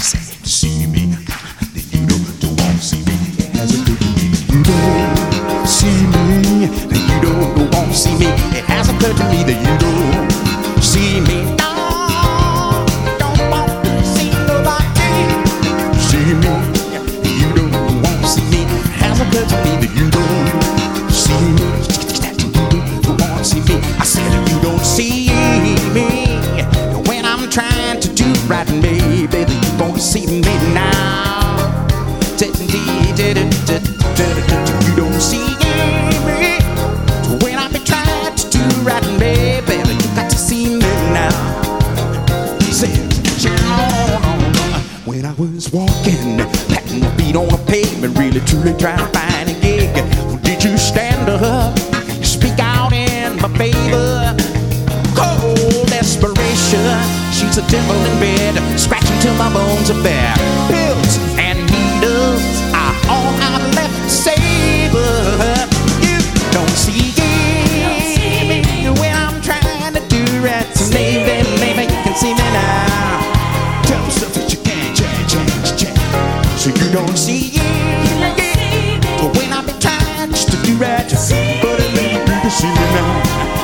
say to see me, then you don't want to see me. It has occurred to me that you don't see me, that you don't want to see me. It has occurred to me that you don't see me. No, don't want to see nobody. See me, you don't want to see me. It has occurred to me that you don't see me. You don't want to see me. I said that you don't see me when I'm trying to do right, baby. That you won't see me now. You don't see me when I be trying to do right, baby. You got to see me now. Say, when I was walking, patting my feet on the pavement, really truly trying to find a gig, did you stand up, speak out in my favor? Cold desperation, she's a devil in bed, scratching till my bones are bare. Pills and needles are all I'm left to savor. You don't see me when I'm trying to do right. So maybe you can see me now. Tell me stuff that you can't change. So you don't see me when I've been trying just to do right. But maybe you can see me now.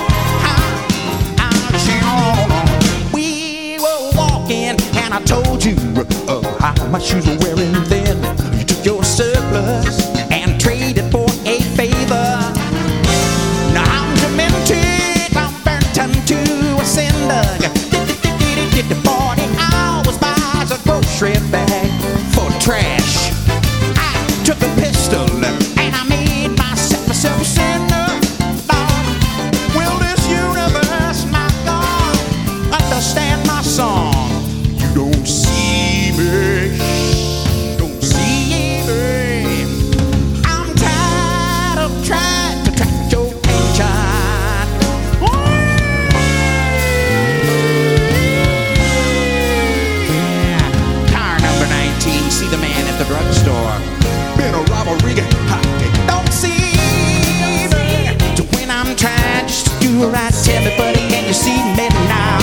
We were walking and I told you how my shoes were wearing thin. You took your surplus and traded for a favor. Now I'm demented, I'm burnt unto a cinder. Did the 40 hours buys a grocery bag for trash. I took a pistol and I made myself a sinner. Will this universe, my God, understand my song? You don't see me. Don't see me. I'm tired of trying to track your attention. Car number 19, see the man at the drugstore. Been a robbery. Don't see me. So when I'm trying just to do right, tell me, buddy, can you see me now?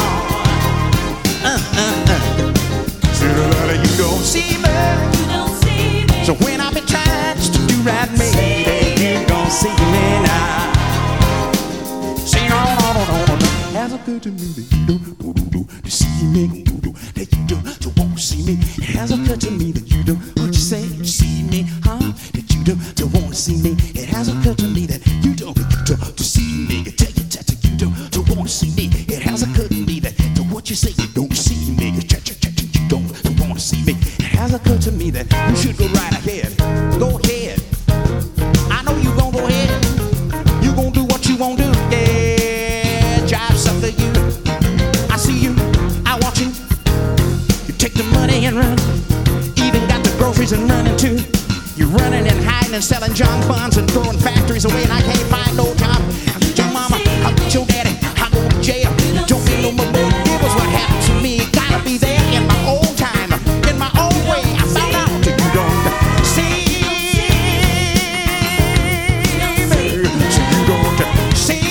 You don't see me. So when I've been trying just to do right, maybe you don't see me now. Say no. Has occurred to me that you don't to see me, that you don't want to see me. It has occurred to me that you don't. What you say? You see me, huh? That you don't want to see me. It has occurred to me that you don't to see me. I tell you that you don't want to see me. It has occurred to me that what you say you don't see me. You don't want to see me. It has occurred to me that you should go right ahead. Go ahead. I know you gon' go ahead. You gon' do what you won't do. Yeah, jive sucker you. I see you. I watch you. You take the money and run. Even got the groceries and running too. You're running and hiding and selling junk bonds and throwing factories away, and I can't find no time. I'll get your mama, I'll get your daddy, I'll go to jail. You don't need no more give us what happened to me. Gotta be there in my own time, in my own way. I found out that you don't see me. So you don't see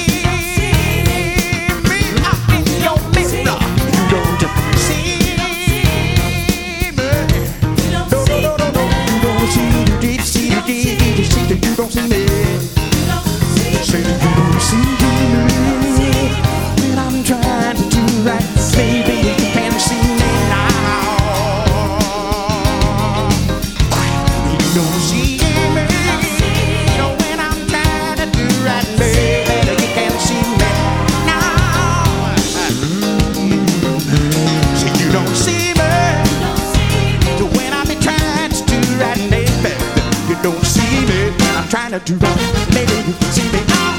me up in your mirror. You don't see me. No. You don't see me. You don't see me. Say that you don't see me. When I'm trying to do right, baby, you can't see me now. You don't see me. When I'm trying to do right, baby, you can't see me now. Say you don't see me. When I be trying to do right, baby, you don't see me. I'm trying to do right, maybe you can see me now.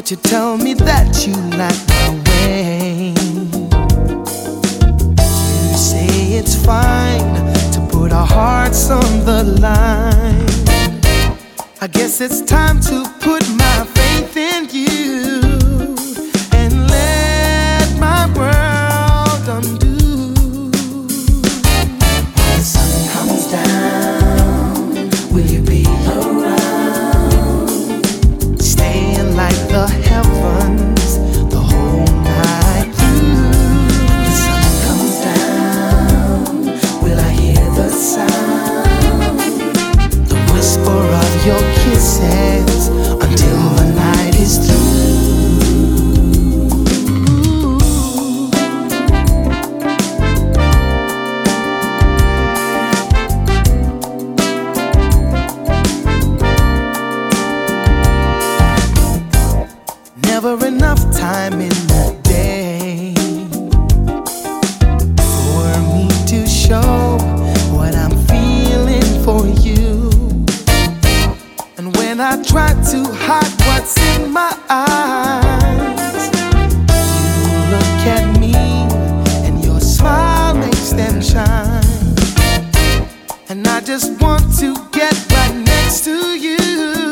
but you tell me that you like my way. You say it's fine to put our hearts on the line. I guess it's time to put my faith in you and let my world undo. When the sun comes down, will you be around? Staying like the heavens the whole night through. When the sun comes down, will I hear the sound? The whisper of your kisses until the night is through. Never enough time in the day for me to show what I'm feeling for you. And when I try to hide what's in my eyes, you look at me and your smile makes them shine. And I just want to get right next to you.